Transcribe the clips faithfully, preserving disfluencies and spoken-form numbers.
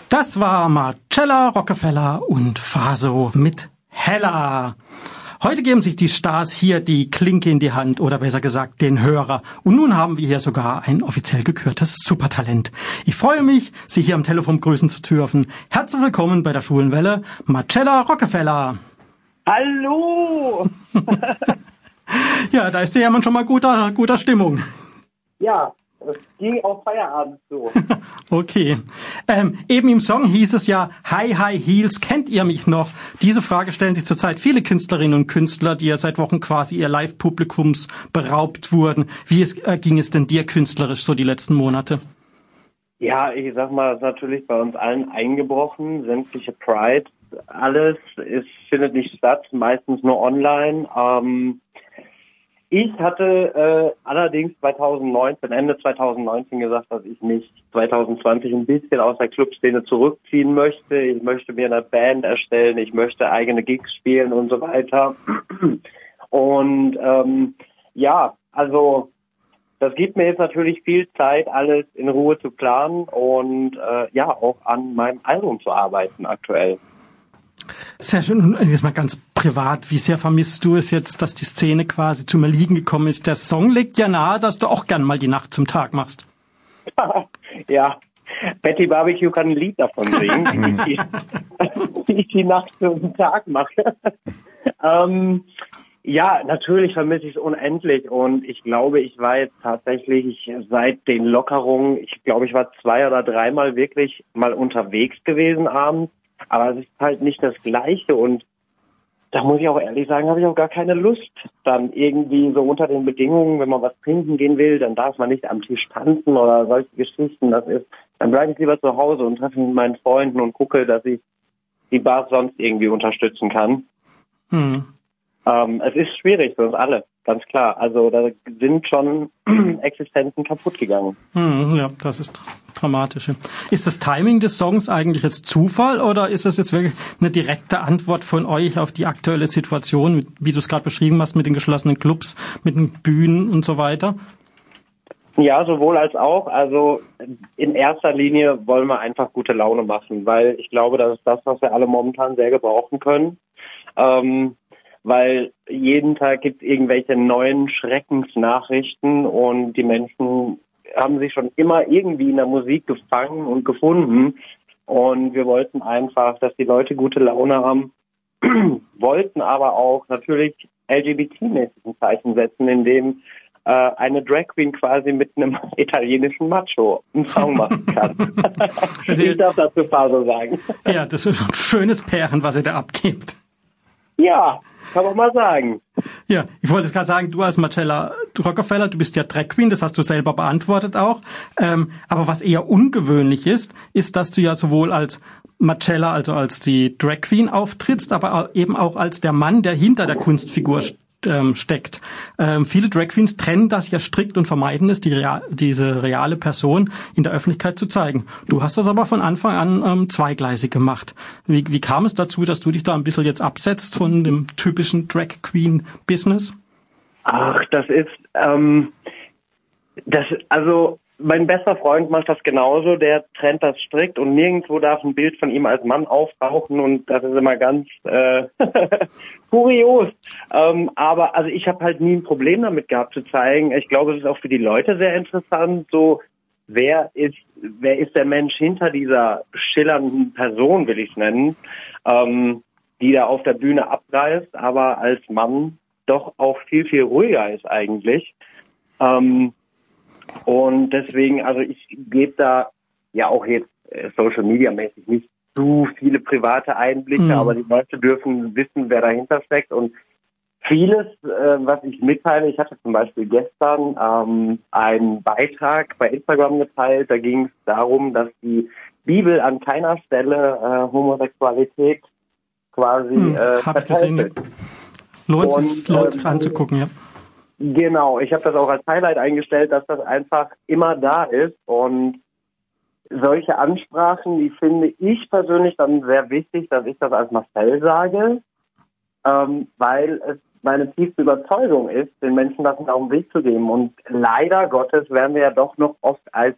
Das war Marcella Rockefeller und Faso mit Hella. Heute geben sich die Stars hier die Klinke in die Hand oder besser gesagt den Hörer. Und nun haben wir hier sogar ein offiziell gekürtes Supertalent. Ich freue mich, Sie hier am Telefon begrüßen zu dürfen. Herzlich willkommen bei der Schwulen Welle, Marcella Rockefeller. Hallo! Ja, da ist ja man schon mal guter, guter Stimmung. Ja, es ging auf Feierabend so. Okay. Ähm, eben im Song hieß es ja, High High Heels, kennt ihr mich noch? Diese Frage stellen sich zurzeit viele Künstlerinnen und Künstler, die ja seit Wochen quasi ihr Live-Publikums beraubt wurden. Wie es, äh, ging es denn dir künstlerisch so die letzten Monate? Ja, ich sag mal, das ist natürlich bei uns allen eingebrochen, sämtliche Pride, alles ist, findet nicht statt, meistens nur online. Ähm, Ich hatte äh, allerdings zweitausendneunzehn, Ende zweitausendneunzehn gesagt, dass ich mich zwanzig zwanzig ein bisschen aus der Clubszene zurückziehen möchte. Ich möchte mir eine Band erstellen, ich möchte eigene Gigs spielen und so weiter. Und ähm, ja, also das gibt mir jetzt natürlich viel Zeit, alles in Ruhe zu planen und äh, ja, auch an meinem Album zu arbeiten aktuell. Sehr schön. Und jetzt mal ganz privat, wie sehr vermisst du es jetzt, dass die Szene quasi zum Erliegen gekommen ist? Der Song legt ja nahe, dass du auch gern mal die Nacht zum Tag machst. Ja, Betty Barbecue kann ein Lied davon singen, wie, ich die, wie ich die Nacht zum Tag mache. ähm, ja, natürlich vermisse ich es unendlich und ich glaube, ich war jetzt tatsächlich seit den Lockerungen, ich glaube, ich war zwei oder dreimal wirklich mal unterwegs gewesen abends. Aber es ist halt nicht das Gleiche und da muss ich auch ehrlich sagen, habe ich auch gar keine Lust, dann irgendwie so unter den Bedingungen, wenn man was trinken gehen will, dann darf man nicht am Tisch tanzen oder solche Geschichten, das ist, dann bleibe ich lieber zu Hause und treffe mich mit meinen Freunden und gucke, dass ich die Bars sonst irgendwie unterstützen kann. Hm. Ähm, es ist schwierig für uns alle, ganz klar. Also da sind schon Existenzen kaputt gegangen. Hm, ja, das ist dramatisch. Ist das Timing des Songs eigentlich jetzt Zufall oder ist das jetzt wirklich eine direkte Antwort von euch auf die aktuelle Situation, wie du es gerade beschrieben hast, mit den geschlossenen Clubs, mit den Bühnen und so weiter? Ja, sowohl als auch. Also in erster Linie wollen wir einfach gute Laune machen, weil ich glaube, das ist das, was wir alle momentan sehr gebrauchen können. Ähm, weil jeden Tag gibt es irgendwelche neuen Schreckensnachrichten und die Menschen haben sich schon immer irgendwie in der Musik gefangen und gefunden und wir wollten einfach, dass die Leute gute Laune haben, wollten aber auch natürlich L G B T-mäßig ein Zeichen setzen, indem äh, eine Drag Queen quasi mit einem italienischen Macho einen Song machen kann. Ich darf dazu Faso sagen. Ja, das ist ein schönes Pärchen, was ihr da abgibt. Ja, kann man mal sagen. Ja, ich wollte gerade sagen, du als Marcella Rockefeller, du bist ja Drag Queen, das hast du selber beantwortet auch. Ähm, aber was eher ungewöhnlich ist, ist, dass du ja sowohl als Marcella, also als die Drag Queen auftrittst, aber eben auch als der Mann, der hinter der Kunstfigur ähm, steckt. Ähm, viele Drag Queens trennen das ja strikt und vermeiden es, die real, diese reale Person in der Öffentlichkeit zu zeigen. Du hast das aber von Anfang an ähm, zweigleisig gemacht. Wie, wie kam es dazu, dass du dich da ein bisschen jetzt absetzt von dem typischen Drag Queen Business? Ach, das ist, ähm, das, also, mein bester Freund macht das genauso, der trennt das strikt und nirgendwo darf ein Bild von ihm als Mann auftauchen und das ist immer ganz äh, kurios. Ähm, aber also ich habe halt nie ein Problem damit gehabt zu zeigen. Ich glaube, es ist auch für die Leute sehr interessant, so wer ist wer ist der Mensch hinter dieser schillernden Person, will ich es nennen, ähm, die da auf der Bühne abreißt, aber als Mann doch auch viel, viel ruhiger ist eigentlich. Ähm, Und deswegen, also ich gebe da ja auch jetzt äh, Social Media mäßig nicht zu viele private Einblicke, mhm. aber die Leute dürfen wissen, wer dahinter steckt. Und vieles, äh, was ich mitteile, ich hatte zum Beispiel gestern ähm, einen Beitrag bei Instagram geteilt, da ging es darum, dass die Bibel an keiner Stelle äh, Homosexualität quasi mhm, äh, hab ich gesehen. Lohnt sich, lohnt sich anzugucken, ja. Genau, ich habe das auch als Highlight eingestellt, dass das einfach immer da ist und solche Ansprachen, die finde ich persönlich dann sehr wichtig, dass ich das als Marcel sage, ähm, weil es meine tiefste Überzeugung ist, den Menschen das auf den Weg zu geben und leider Gottes werden wir ja doch noch oft als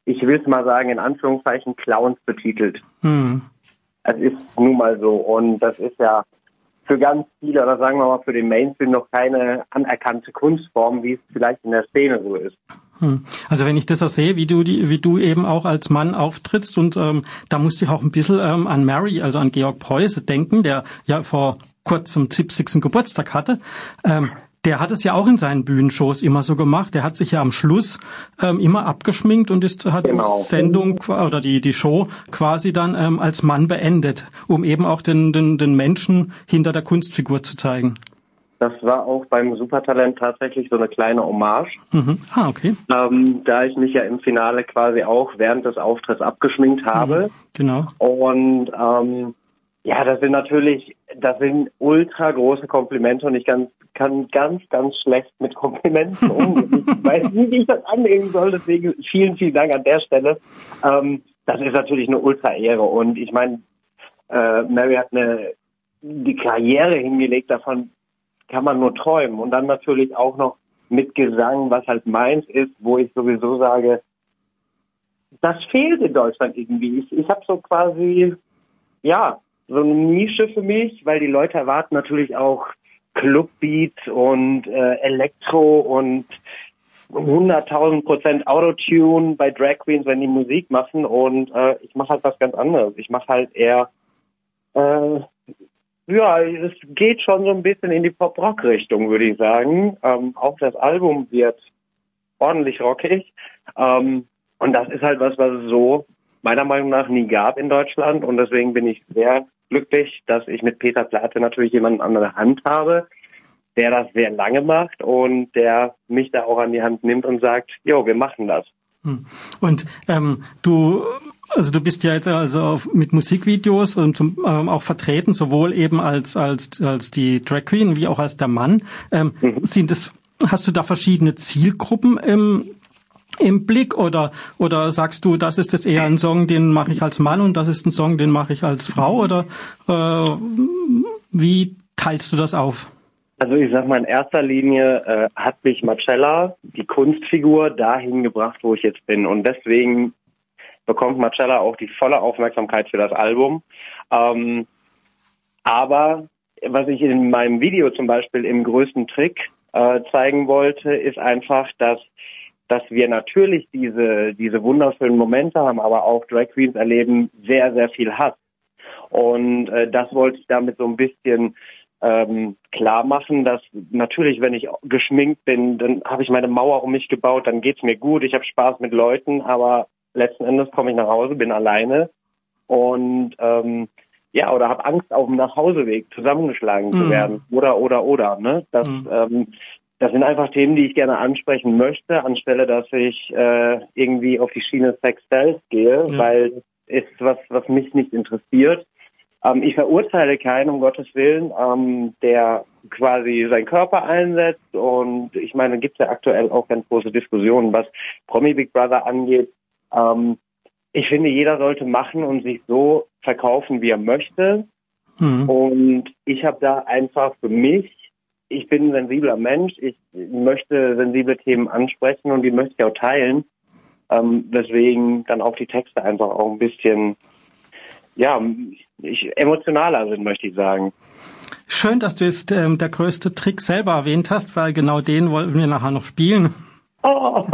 ich will es mal sagen, in Anführungszeichen Clowns betitelt. Hm. Es ist nun mal so. Und das ist ja für ganz viele, oder sagen wir mal für den Mainstream, noch keine anerkannte Kunstform, wie es vielleicht in der Szene so ist. Hm. Also wenn ich das auch sehe, wie du die, wie du eben auch als Mann auftrittst, und ähm, da musste ich auch ein bisschen ähm, an Mary, also an Georg Preuße denken, der ja vor kurzem siebzigsten Geburtstag hatte. Ähm, Der hat es ja auch in seinen Bühnenshows immer so gemacht. Der hat sich ja am Schluss ähm, immer abgeschminkt und ist, hat Genau. die Sendung oder die die Show quasi dann ähm, als Mann beendet, um eben auch den, den den Menschen hinter der Kunstfigur zu zeigen. Das war auch beim Supertalent tatsächlich so eine kleine Hommage. Mhm. Ah, okay. Ähm, da ich mich ja im Finale quasi auch während des Auftritts abgeschminkt habe. Mhm. Genau. Und ähm, ja, das sind natürlich, das sind ultra große Komplimente und ich kann, kann ganz, ganz schlecht mit Komplimenten umgehen. Ich weiß nicht, wie ich das annehmen soll, deswegen vielen, vielen Dank an der Stelle. Ähm, das ist natürlich eine Ultra-Ehre und ich meine, äh, Mary hat eine, die Karriere hingelegt, davon kann man nur träumen und dann natürlich auch noch mit Gesang, was halt meins ist, wo ich sowieso sage, das fehlt in Deutschland irgendwie. Ich, ich habe so quasi, ja, so eine Nische für mich, weil die Leute erwarten natürlich auch Clubbeat und äh, Elektro und hunderttausend Prozent Autotune bei Drag Queens, wenn die Musik machen und äh, ich mache halt was ganz anderes. Ich mache halt eher, äh, ja, es geht schon so ein bisschen in die Pop-Rock-Richtung, würde ich sagen. Ähm, auch das Album wird ordentlich rockig ähm, und das ist halt was, was es so meiner Meinung nach nie gab in Deutschland und deswegen bin ich sehr glücklich, dass ich mit Peter Plate natürlich jemanden an der Hand habe, der das sehr lange macht und der mich da auch an die Hand nimmt und sagt, jo, wir machen das. Und ähm, du, also du bist ja jetzt also auf, mit Musikvideos und zum, ähm, auch vertreten, sowohl eben als als als die Drag Queen wie auch als der Mann. Ähm, mhm. Sind es, hast du da verschiedene Zielgruppen im im Blick oder oder sagst du, das ist jetzt eher ein Song, den mache ich als Mann und das ist ein Song, den mache ich als Frau oder äh, wie teilst du das auf? Also ich sag mal, in erster Linie äh, hat mich Marcella, die Kunstfigur, dahin gebracht, wo ich jetzt bin. Und deswegen bekommt Marcella auch die volle Aufmerksamkeit für das Album. Ähm, aber was ich in meinem Video zum Beispiel im größten Trick äh, zeigen wollte, ist einfach, dass dass wir natürlich diese diese wunderschönen Momente haben, aber auch Drag Queens erleben sehr, sehr viel Hass. Und äh, das wollte ich damit so ein bisschen ähm, klar machen, dass natürlich, wenn ich geschminkt bin, dann habe ich meine Mauer um mich gebaut, dann geht's mir gut, ich habe Spaß mit Leuten, aber letzten Endes komme ich nach Hause, bin alleine und ähm, ja, oder habe Angst, auf dem Nachhauseweg zusammengeschlagen mm. zu werden. Oder, oder, oder. Ne? Das, mm. ähm, das sind einfach Themen, die ich gerne ansprechen möchte, anstelle, dass ich äh, irgendwie auf die Schiene Sex Sells gehe, ja. weil das ist was, was mich nicht interessiert. Ähm, ich verurteile keinen, um Gottes Willen, ähm, der quasi seinen Körper einsetzt. Und ich meine, gibt es ja aktuell auch ganz große Diskussionen, was Promi Big Brother angeht. Ähm, ich finde, jeder sollte machen und sich so verkaufen, wie er möchte. Mhm. Und ich habe da einfach für mich, ich bin ein sensibler Mensch, ich möchte sensible Themen ansprechen und die möchte ich auch teilen. Ähm, deswegen dann auch die Texte einfach auch ein bisschen, ja, ich, emotionaler sind, möchte ich sagen. Schön, dass du jetzt ähm, der größte Trick selber erwähnt hast, weil genau den wollten wir nachher noch spielen. Oh.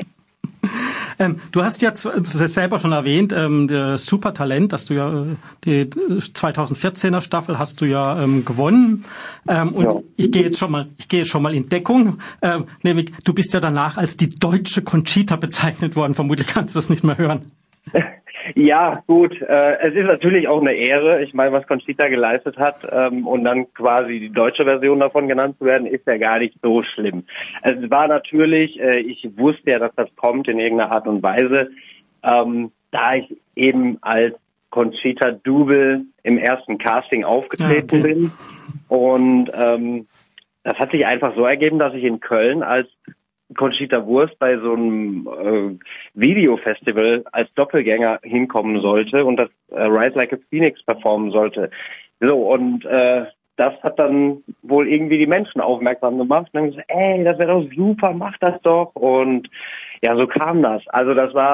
ähm, du hast ja selber schon erwähnt, ähm, das Supertalent, dass du ja die zweitausendvierzehner Staffel hast du ja ähm, gewonnen. Ähm, und ja. ich gehe jetzt schon mal, ich gehe jetzt schon mal in Deckung. Ähm, nämlich, du bist ja danach als die deutsche Conchita bezeichnet worden. Vermutlich kannst du es nicht mehr hören. Ja, gut. Äh, es ist natürlich auch eine Ehre. Ich meine, was Conchita geleistet hat ähm, und dann quasi die deutsche Version davon genannt zu werden, ist ja gar nicht so schlimm. Es war natürlich, äh, ich wusste ja, dass das kommt in irgendeiner Art und Weise, ähm, da ich eben als Conchita Double im ersten Casting aufgetreten okay. bin. Und ähm, das hat sich einfach so ergeben, dass ich in Köln als Conchita Wurst bei so einem äh, Videofestival als Doppelgänger hinkommen sollte und das äh, Rise Like a Phoenix performen sollte. So, und äh, das hat dann wohl irgendwie die Menschen aufmerksam gemacht und dann gesagt, ey, das wäre doch super, mach das doch. Und ja, so kam das. Also das war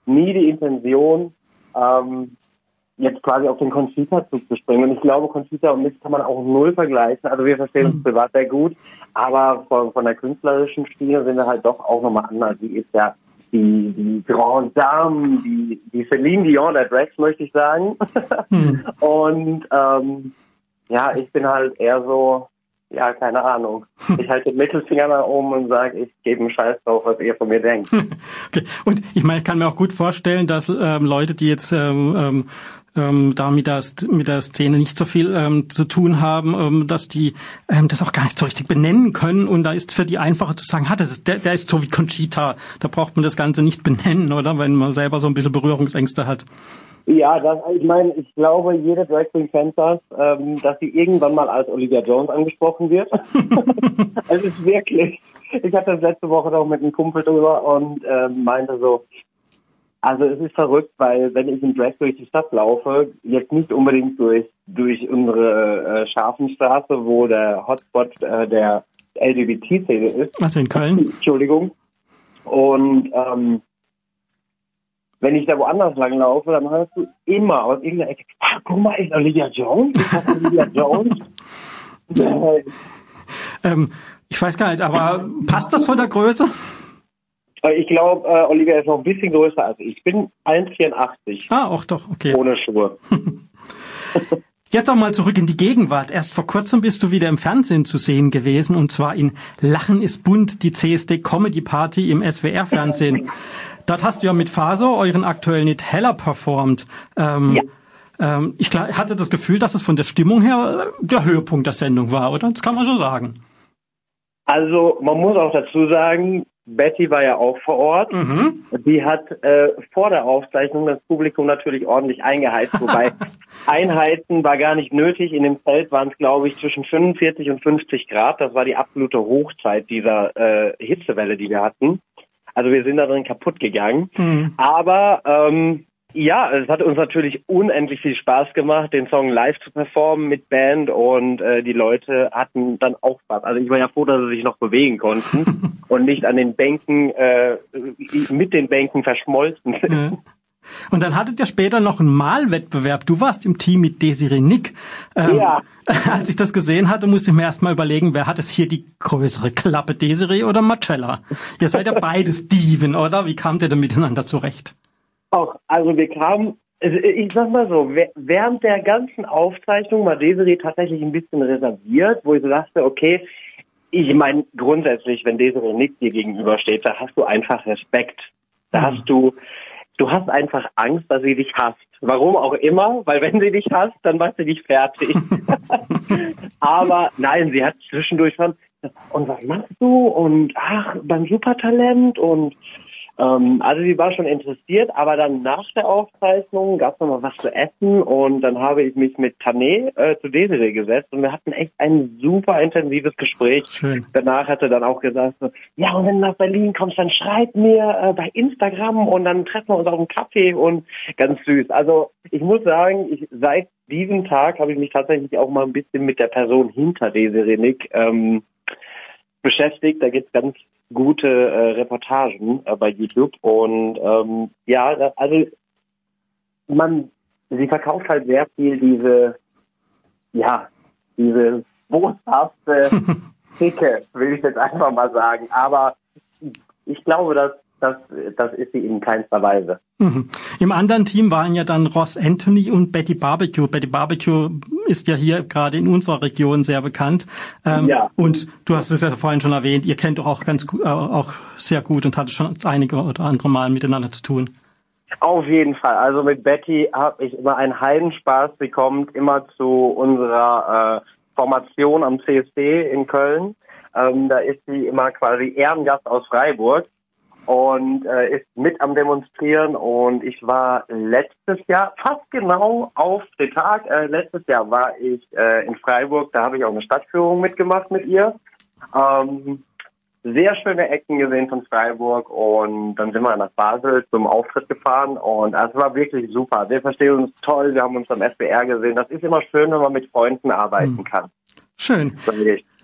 nie die Intention, ähm, jetzt quasi auf den Conchita-Zug zu springen. Und ich glaube, Conchita und mich kann man auch null vergleichen. Also wir verstehen uns privat sehr gut, aber von, von der künstlerischen Schiene sind wir halt doch auch nochmal anders. Die ist ja die, die Grande Dame, die, die Celine Dion der Drags, möchte ich sagen. Hm. Und ähm, ja, ich bin halt eher so, ja, keine Ahnung. Ich halte den Mittelfinger nach oben und sage, ich gebe einen Scheiß drauf, was ihr von mir denkt. Okay. Und ich meine, ich kann mir auch gut vorstellen, dass ähm, Leute, die jetzt ähm, ähm, ähm, da mit der, mit der Szene nicht so viel ähm, zu tun haben, ähm, dass die ähm, das auch gar nicht so richtig benennen können. Und da ist für die einfacher zu sagen, ha, das ist, der, der ist so wie Conchita. Da braucht man das Ganze nicht benennen, oder? Wenn man selber so ein bisschen Berührungsängste hat. Ja, das, ich meine, ich glaube, jede Drag Queen kennt das, ähm, dass sie irgendwann mal als Olivia Jones angesprochen wird. Es ist wirklich, ich hatte das letzte Woche noch mit einem Kumpel drüber und ähm, meinte so, also es ist verrückt, weil wenn ich in Drag durch die Stadt laufe, jetzt nicht unbedingt durch durch unsere äh, Scharfenstraße, wo der Hotspot äh, der L G B T-Szene ist. Also in Köln. Entschuldigung. Und ähm, wenn ich da woanders langlaufe, dann hörst du immer aus irgendeiner Ecke, ah, guck mal, ist Olivia Jones? Ist das Olivia Jones? ähm, ich weiß gar nicht, aber passt das von der Größe? Ich glaube, äh, Olivia ist noch ein bisschen größer als ich. Ich bin eins Komma vierundachtzig. Ah, auch doch, okay. Ohne Schuhe. Jetzt auch mal zurück in die Gegenwart. Erst vor kurzem bist du wieder im Fernsehen zu sehen gewesen, und zwar in Lachen ist bunt, die C S D Comedy Party im S W R-Fernsehen. Dort hast du ja mit Faso euren aktuellen Hit Heller performt. Ähm, ja. ähm, ich hatte das Gefühl, dass es von der Stimmung her der Höhepunkt der Sendung war, oder? Das kann man so sagen. Also man muss auch dazu sagen, Betty war ja auch vor Ort. Mhm. Die hat äh, vor der Aufzeichnung das Publikum natürlich ordentlich eingeheizt, wobei Einheizen war gar nicht nötig. In dem Feld waren es, glaube ich, zwischen fünfundvierzig und fünfzig Grad. Das war die absolute Hochzeit dieser äh, Hitzewelle, die wir hatten. Also wir sind da drin kaputt gegangen. Mhm. Aber ähm, ja, es hat uns natürlich unendlich viel Spaß gemacht, den Song live zu performen mit Band, und äh, die Leute hatten dann auch Spaß. Also ich war ja froh, dass sie sich noch bewegen konnten und nicht an den Bänken, äh, mit den Bänken verschmolzen sind. Mhm. Und dann hattet ihr später noch einen Malwettbewerb. Du warst im Team mit Desiree Nick. Ähm, ja. Als ich das gesehen hatte, musste ich mir erst mal überlegen, wer hat es hier die größere Klappe, Desiree oder Marcella? Ihr seid ja beide Steven, oder? Wie kamt ihr denn miteinander zurecht? Auch, also wir kamen, ich sag mal so, während der ganzen Aufzeichnung war Desiree tatsächlich ein bisschen reserviert, wo ich so dachte, okay, ich meine, grundsätzlich, wenn Desiree Nick dir gegenübersteht, da hast du einfach Respekt. Da mhm. hast du, du hast einfach Angst, dass sie dich hasst. Warum auch immer, weil wenn sie dich hasst, dann macht sie dich fertig. Aber nein, sie hat zwischendurch von, und was machst du? Und ach, beim Supertalent und ähm, also sie war schon interessiert, aber dann nach der Aufzeichnung gab es noch mal was zu essen, und dann habe ich mich mit Tané äh, zu Desiree gesetzt und wir hatten echt ein super intensives Gespräch. Schön. Danach hat er dann auch gesagt, so, ja, und wenn du nach Berlin kommst, dann schreib mir äh, bei Instagram und dann treffen wir uns auf einen Kaffee, und ganz süß. Also ich muss sagen, ich, seit diesem Tag habe ich mich tatsächlich auch mal ein bisschen mit der Person hinter Desiree Nick ähm, beschäftigt. Da gibt's ganz gute äh, Reportagen äh, bei YouTube, und ähm, ja, das, also man, sie verkauft halt sehr viel diese, ja, diese boshafte Ticke, will ich jetzt einfach mal sagen, aber ich glaube, dass Das, das ist sie in keinster Weise. Mhm. Im anderen Team waren ja dann Ross Anthony und Betty Barbecue. Betty Barbecue ist ja hier gerade in unserer Region sehr bekannt. Ähm, ja. Und du hast es ja vorhin schon erwähnt, ihr kennt doch auch ganz gut, äh, auch sehr gut und hattet schon einige oder andere Mal miteinander zu tun. Auf jeden Fall. Also mit Betty habe ich immer einen Heidenspaß. Sie kommt immer zu unserer äh, Formation am C S D in Köln. Ähm, da ist sie immer quasi Ehrengast aus Freiburg und äh, ist mit am Demonstrieren, und ich war letztes Jahr, fast genau auf den Tag, äh, letztes Jahr war ich äh, in Freiburg, da habe ich auch eine Stadtführung mitgemacht mit ihr. Ähm, sehr schöne Ecken gesehen von Freiburg, und dann sind wir nach Basel zum Auftritt gefahren, und es war wirklich super. Wir verstehen uns toll, wir haben uns am S W R gesehen. Das ist immer schön, wenn man mit Freunden arbeiten kann. Schön.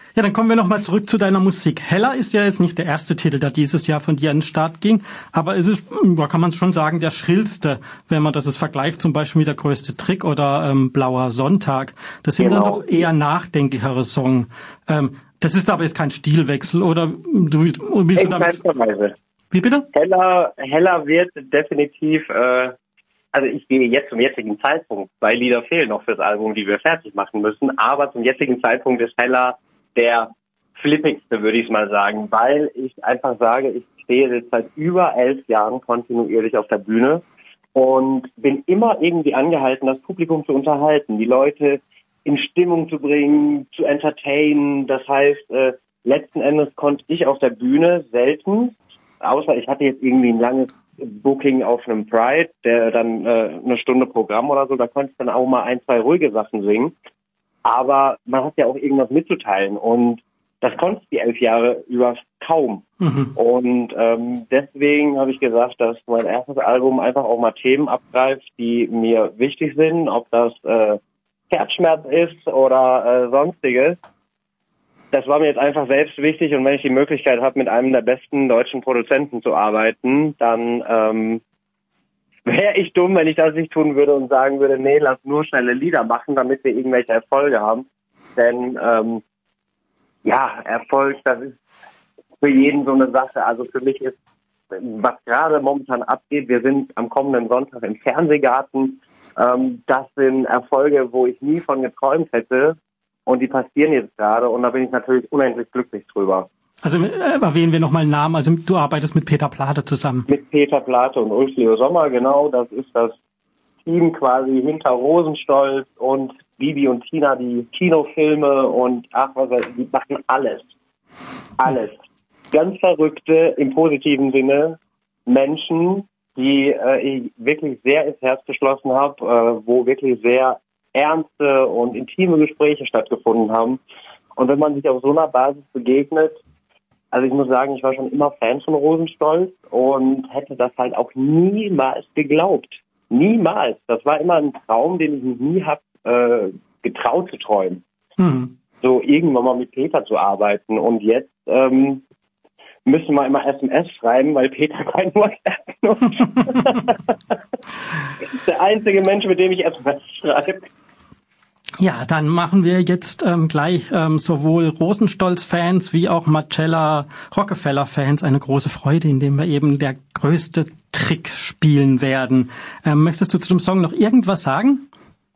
Ja, dann kommen wir nochmal zurück zu deiner Musik. Hella ist ja jetzt nicht der erste Titel, der dieses Jahr von dir an den Start ging, aber es ist, da kann man schon sagen, der schrillste, wenn man das ist vergleicht, zum Beispiel mit der größte Trick oder ähm, Blauer Sonntag. Das sind genau. Dann doch eher nachdenklichere Songs. Ähm, das ist aber jetzt kein Stilwechsel, oder du willst du damit... Wie bitte? Hella, Hella wird definitiv... Äh Also ich gehe jetzt zum jetzigen Zeitpunkt, zwei Lieder fehlen noch fürs Album, die wir fertig machen müssen, aber zum jetzigen Zeitpunkt ist Hella der flippigste, würde ich mal sagen, weil ich einfach sage, ich stehe jetzt seit über elf Jahren kontinuierlich auf der Bühne und bin immer irgendwie angehalten, das Publikum zu unterhalten, die Leute in Stimmung zu bringen, zu entertainen. Das heißt, äh, letzten Endes konnte ich auf der Bühne selten, außer ich hatte jetzt irgendwie ein langes Booking auf einem Pride, der dann äh, eine Stunde Programm oder so, da konnte ich dann auch mal ein, zwei ruhige Sachen singen. Aber man hat ja auch irgendwas mitzuteilen und das konnte ich die elf Jahre über kaum. Mhm. Und ähm, deswegen habe ich gesagt, dass mein erstes Album einfach auch mal Themen abgreift, die mir wichtig sind, ob das äh, Herzschmerz ist oder äh, sonstiges. Das war mir jetzt einfach selbst wichtig und wenn ich die Möglichkeit habe, mit einem der besten deutschen Produzenten zu arbeiten, dann ähm, wäre ich dumm, wenn ich das nicht tun würde und sagen würde, nee, lass nur schnelle Lieder machen, damit wir irgendwelche Erfolge haben. Denn ähm, ja, Erfolg, das ist für jeden so eine Sache. Also für mich ist, was gerade momentan abgeht, wir sind am kommenden Sonntag im Fernsehgarten. Ähm, das sind Erfolge, wo ich nie von geträumt hätte. Und die passieren jetzt gerade und da bin ich natürlich unendlich glücklich drüber. Also äh, erwähnen wir nochmal einen Namen. Also du arbeitest mit Peter Plate zusammen. Mit Peter Plate und Ulf Leo Sommer, genau. Das ist das Team quasi hinter Rosenstolz und Bibi und Tina, die Kinofilme und ach was weiß ich, die machen alles. Alles. Ganz verrückte, im positiven Sinne, Menschen, die äh, ich wirklich sehr ins Herz geschlossen habe, äh, wo wirklich sehr ernste und intime Gespräche stattgefunden haben. Und wenn man sich auf so einer Basis begegnet, also ich muss sagen, ich war schon immer Fan von Rosenstolz und hätte das halt auch niemals geglaubt. Niemals. Das war immer ein Traum, den ich mich nie hab äh, getraut zu träumen. Mhm. So irgendwann mal mit Peter zu arbeiten. Und jetzt ähm, müssen wir immer S M S schreiben, weil Peter kein WhatsApp nutzt. Der einzige Mensch, mit dem ich S M S schreibe. Ja, dann machen wir jetzt ähm, gleich ähm, sowohl Rosenstolz-Fans wie auch Marcella-Rockefeller-Fans eine große Freude, indem wir eben der größte Trick spielen werden. Ähm, möchtest du zu dem Song noch irgendwas sagen?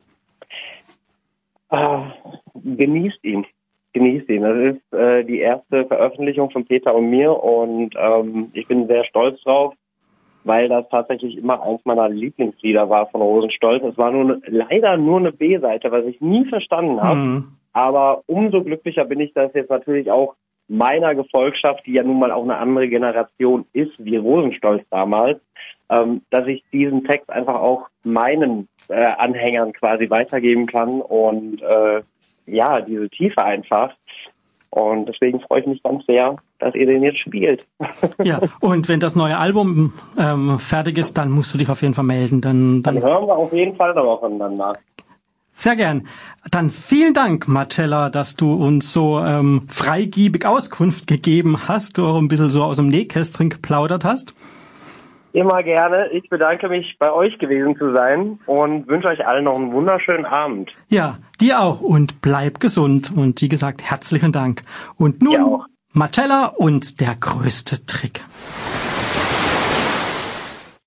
Ah, genießt ihn. Genießt ihn. Das ist äh, die erste Veröffentlichung von Peter und mir und ähm, ich bin sehr stolz drauf, weil das tatsächlich immer eins meiner Lieblingslieder war von Rosenstolz. Es war nur leider nur eine B-Seite, was ich nie verstanden habe. Mhm. Aber umso glücklicher bin ich, dass jetzt natürlich auch meiner Gefolgschaft, die ja nun mal auch eine andere Generation ist, wie Rosenstolz damals, ähm, dass ich diesen Text einfach auch meinen äh, Anhängern quasi weitergeben kann und äh, ja, diese Tiefe einfach. Und deswegen freue ich mich ganz sehr, dass ihr den jetzt spielt. Ja, und wenn das neue Album ähm, fertig ist, dann musst du dich auf jeden Fall melden. Dann, dann, dann hören wir auf jeden Fall noch voneinander. Sehr gern. Dann vielen Dank, Marcella, dass du uns so ähm, freigiebig Auskunft gegeben hast, du auch ein bisschen so aus dem Nähkästchen geplaudert hast. Immer gerne. Ich bedanke mich, bei euch gewesen zu sein und wünsche euch allen noch einen wunderschönen Abend. Ja, dir auch und bleib gesund und wie gesagt, herzlichen Dank. Und nun Marcella und der größte Trick.